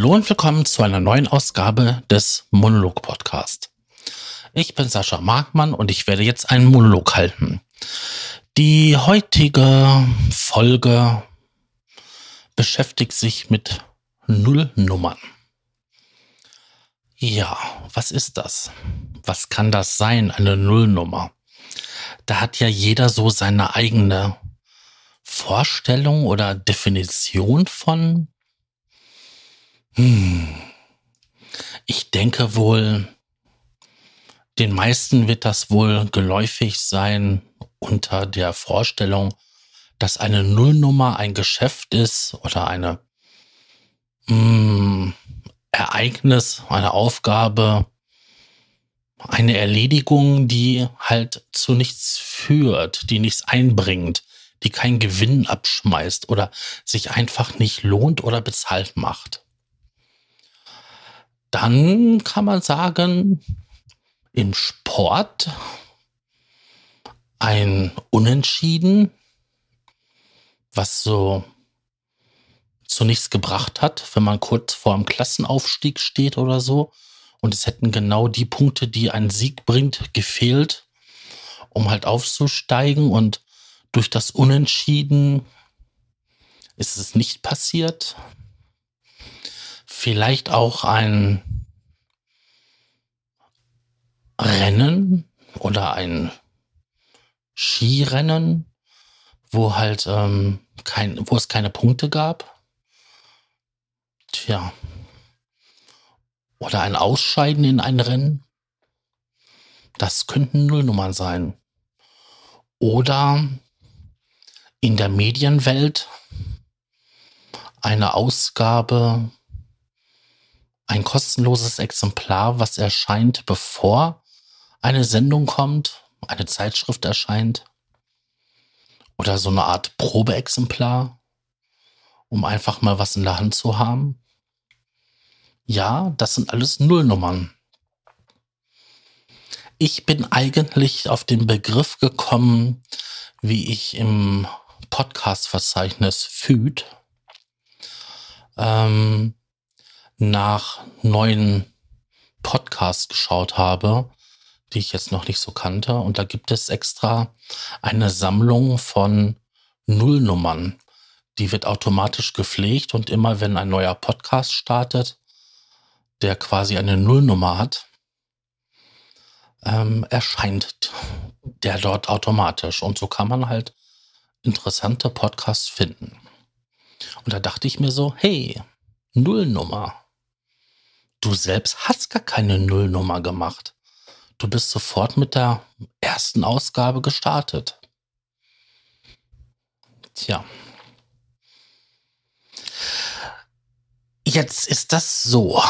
Hallo und willkommen zu einer neuen Ausgabe des Monolog-Podcast. Ich bin Sascha Markmann und ich werde jetzt einen Monolog halten. Die heutige Folge beschäftigt sich mit Nullnummern. Ja, was ist das? Was kann das sein, eine Nullnummer? Da hat ja jeder so seine eigene Vorstellung oder Definition von. Ich denke wohl, den meisten wird das wohl geläufig sein unter der Vorstellung, dass eine Nullnummer ein Geschäft ist oder eine Ereignis, eine Aufgabe, eine Erledigung, die halt zu nichts führt, die nichts einbringt, die keinen Gewinn abschmeißt oder sich einfach nicht lohnt oder bezahlt macht. Dann kann man sagen, im Sport ein Unentschieden, was so zu nichts gebracht hat, wenn man kurz vor dem Klassenaufstieg steht oder so. Und es hätten genau die Punkte, die einen Sieg bringt, gefehlt, um halt aufzusteigen. Und durch das Unentschieden ist es nicht passiert. Vielleicht auch ein Rennen oder ein Skirennen, wo halt wo es keine Punkte gab. Tja. Oder ein Ausscheiden in ein Rennen. Das könnten Nullnummern sein. Oder in der Medienwelt eine Ausgabe, ein kostenloses Exemplar, was erscheint, bevor eine Sendung kommt, eine Zeitschrift erscheint. Oder so eine Art Probeexemplar, um einfach mal was in der Hand zu haben. Ja, das sind alles Nullnummern. Ich bin eigentlich auf den Begriff gekommen, wie ich im Podcast-Verzeichnis FÜD nach neuen Podcasts geschaut habe, die ich jetzt noch nicht so kannte. Und da gibt es extra eine Sammlung von Nullnummern. Die wird automatisch gepflegt und immer wenn ein neuer Podcast startet, der quasi eine Nullnummer hat, erscheint der dort automatisch. Und so kann man halt interessante Podcasts finden. Und da dachte ich mir so, hey, Nullnummer. Du selbst hast gar keine Nullnummer gemacht. Du bist sofort mit der ersten Ausgabe gestartet. Tja. Jetzt ist das so.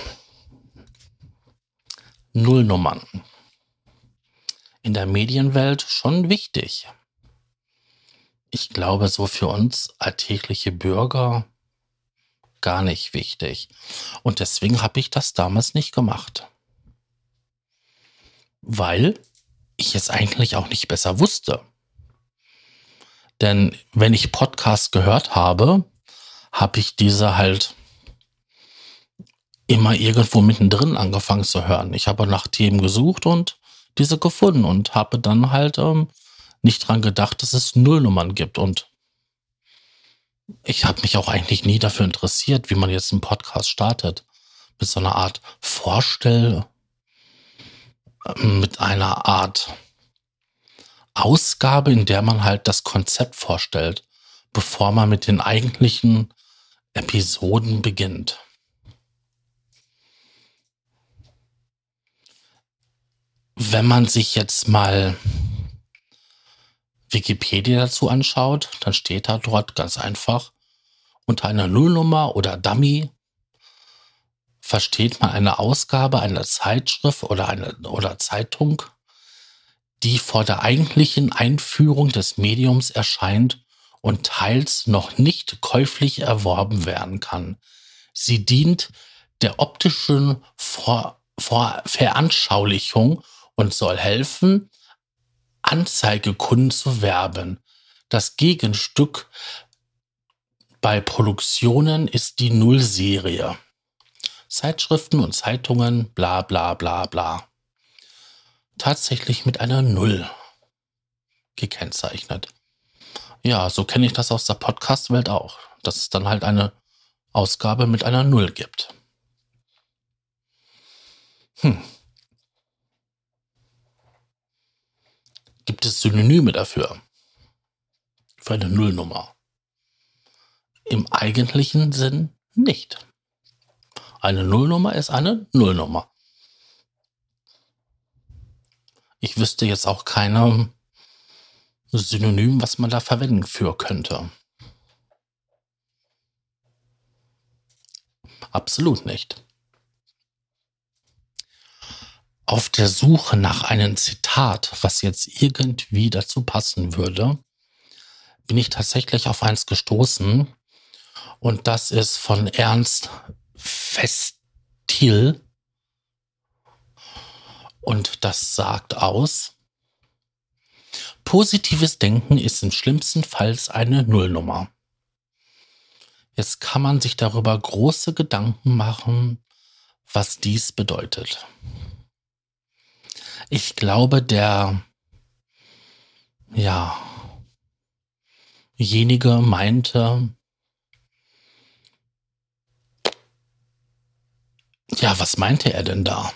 Nullnummern. In der Medienwelt schon wichtig. Ich glaube, so für uns alltägliche Bürger gar nicht wichtig. Und deswegen habe ich das damals nicht gemacht. Weil ich es eigentlich auch nicht besser wusste. Denn wenn ich Podcasts gehört habe, habe ich diese halt immer irgendwo mittendrin angefangen zu hören. Ich habe nach Themen gesucht und diese gefunden und habe dann halt nicht dran gedacht, dass es Nullnummern gibt. Und ich habe mich auch eigentlich nie dafür interessiert, wie man jetzt einen Podcast startet. Mit so einer Art mit einer Art Ausgabe, in der man halt das Konzept vorstellt, bevor man mit den eigentlichen Episoden beginnt. Wenn man sich jetzt mal Wikipedia dazu anschaut, dann steht da dort ganz einfach, unter einer Nullnummer oder Dummy versteht man eine Ausgabe einer Zeitschrift oder Zeitung, die vor der eigentlichen Einführung des Mediums erscheint und teils noch nicht käuflich erworben werden kann. Sie dient der optischen Veranschaulichung und soll helfen, Anzeigekunden zu werben. Das Gegenstück bei Produktionen ist die Nullserie. Zeitschriften und Zeitungen, bla bla bla bla, tatsächlich mit einer Null gekennzeichnet. Ja, so kenne ich das aus der Podcast-Welt auch, dass es dann halt eine Ausgabe mit einer Null gibt. Gibt es Synonyme dafür? Für eine Nullnummer? Im eigentlichen Sinn nicht. Eine Nullnummer ist eine Nullnummer. Ich wüsste jetzt auch keine Synonym, was man da verwenden für könnte. Absolut nicht. Auf der Suche nach einem Zitat, was jetzt irgendwie dazu passen würde, bin ich tatsächlich auf eins gestoßen. Und das ist von Ernst Festil. Und das sagt aus: Positives Denken ist im schlimmsten Fall eine Nullnummer. Jetzt kann man sich darüber große Gedanken machen, was dies bedeutet. Ich glaube, derjenige meinte, ja, was meinte er denn da?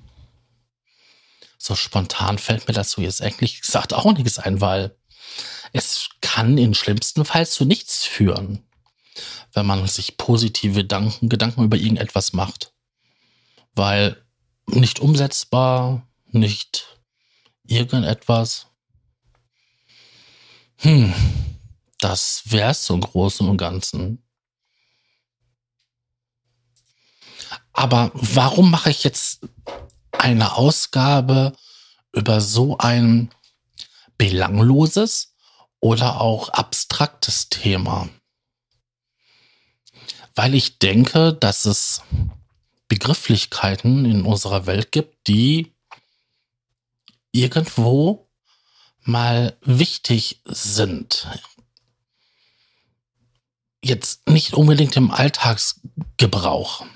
So spontan fällt mir dazu jetzt eigentlich gesagt auch nichts ein, weil es kann im schlimmsten Fall zu nichts führen, wenn man sich positive Gedanken über irgendetwas macht. Weil nicht umsetzbar, nicht irgendetwas. Das wär's so im Großen und Ganzen. Aber warum mache ich jetzt eine Ausgabe über so ein belangloses oder auch abstraktes Thema? Weil ich denke, dass es Begrifflichkeiten in unserer Welt gibt, die irgendwo mal wichtig sind. Jetzt nicht unbedingt im Alltagsgebrauch,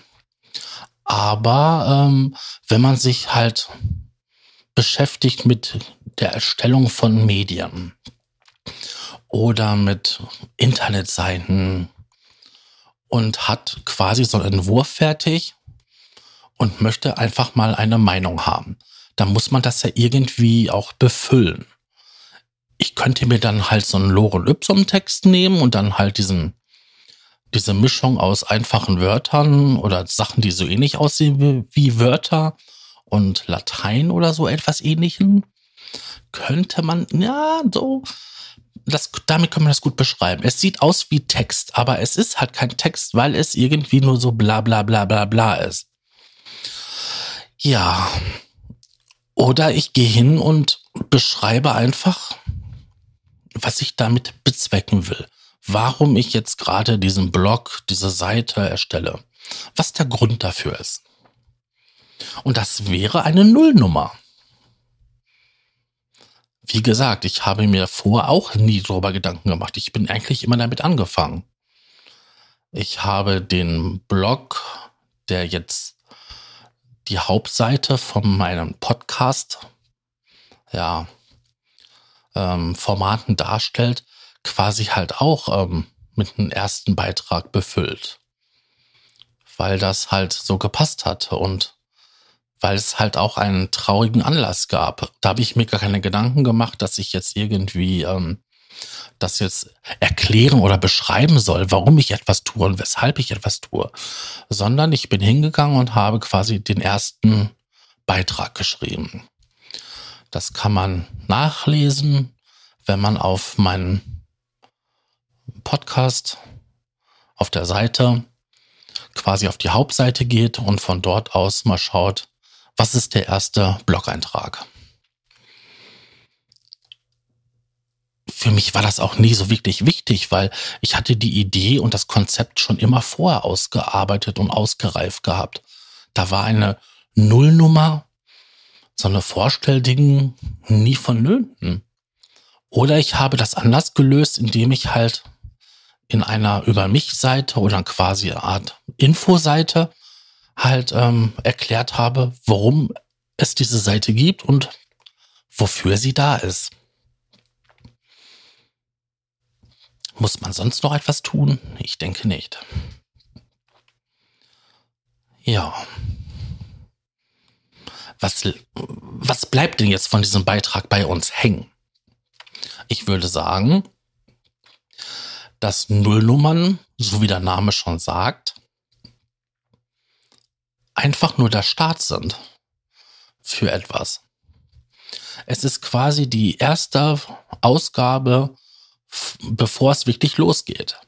aber wenn man sich halt beschäftigt mit der Erstellung von Medien oder mit Internetseiten und hat quasi so einen Entwurf fertig und möchte einfach mal eine Meinung haben, dann muss man das ja irgendwie auch befüllen. Ich könnte mir dann halt so einen Lorem Ipsum Text nehmen und dann halt diese Mischung aus einfachen Wörtern oder Sachen, die so ähnlich aussehen wie Wörter und Latein oder so etwas Ähnlichem, könnte man, damit kann man das gut beschreiben. Es sieht aus wie Text, aber es ist halt kein Text, weil es irgendwie nur so bla bla bla bla bla ist. Ja. Oder ich gehe hin und beschreibe einfach, was ich damit bezwecken will. Warum ich jetzt gerade diesen Blog, diese Seite erstelle. Was der Grund dafür ist. Und das wäre eine Nullnummer. Wie gesagt, ich habe mir vorher auch nie darüber Gedanken gemacht. Ich bin eigentlich immer damit angefangen. Ich habe den Blog, der jetzt die Hauptseite von meinem Podcast, Formaten darstellt, quasi halt auch mit einem ersten Beitrag befüllt. Weil das halt so gepasst hatte und weil es halt auch einen traurigen Anlass gab. Da habe ich mir gar keine Gedanken gemacht, dass ich jetzt irgendwie das jetzt erklären oder beschreiben soll, warum ich etwas tue und weshalb ich etwas tue. Sondern ich bin hingegangen und habe quasi den ersten Beitrag geschrieben. Das kann man nachlesen, wenn man auf meinen Podcast auf der Seite quasi auf die Hauptseite geht und von dort aus mal schaut, was ist der erste Blog-Eintrag. Für mich war das auch nie so wirklich wichtig, weil ich hatte die Idee und das Konzept schon immer vorher ausgearbeitet und ausgereift gehabt. Da war eine Nullnummer, so eine Vorstellding nie vonnöten. Oder ich habe das anders gelöst, indem ich halt in einer Über-mich-Seite oder quasi eine Art Infoseite halt erklärt habe, warum es diese Seite gibt und wofür sie da ist. Muss man sonst noch etwas tun? Ich denke nicht. Ja. Was bleibt denn jetzt von diesem Beitrag bei uns hängen? Ich würde sagen, dass Nullnummern, so wie der Name schon sagt, einfach nur der Start sind für etwas. Es ist quasi die erste Ausgabe, bevor es wirklich losgeht.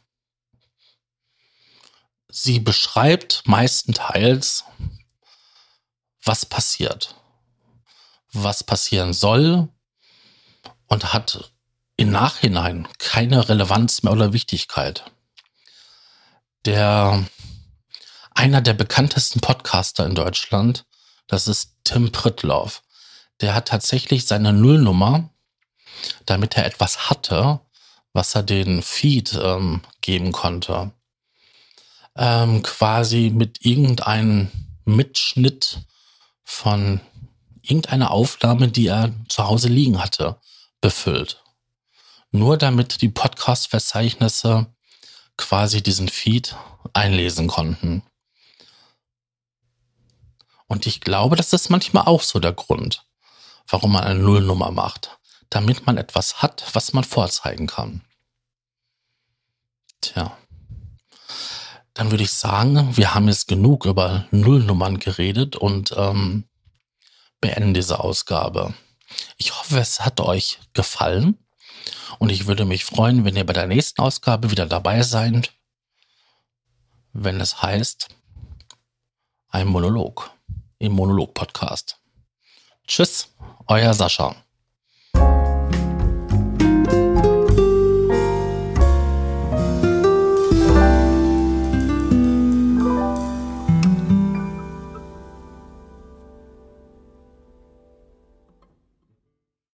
Sie beschreibt meistenteils, was passiert, was passieren soll und hat im Nachhinein keine Relevanz mehr oder Wichtigkeit. Einer der bekanntesten Podcaster in Deutschland, das ist Tim Pritlove. Der hat tatsächlich seine Nullnummer, damit er etwas hatte, was er den Feed geben konnte, quasi mit irgendeinem Mitschnitt von irgendeiner Aufnahme, die er zu Hause liegen hatte, befüllt. Nur damit die Podcast-Verzeichnisse quasi diesen Feed einlesen konnten. Und ich glaube, das ist manchmal auch so der Grund, warum man eine Nullnummer macht. Damit man etwas hat, was man vorzeigen kann. Tja. Dann würde ich sagen, wir haben jetzt genug über Nullnummern geredet und beenden diese Ausgabe. Ich hoffe, es hat euch gefallen und ich würde mich freuen, wenn ihr bei der nächsten Ausgabe wieder dabei seid, wenn es heißt, ein Monolog im Monolog-Podcast. Tschüss, euer Sascha.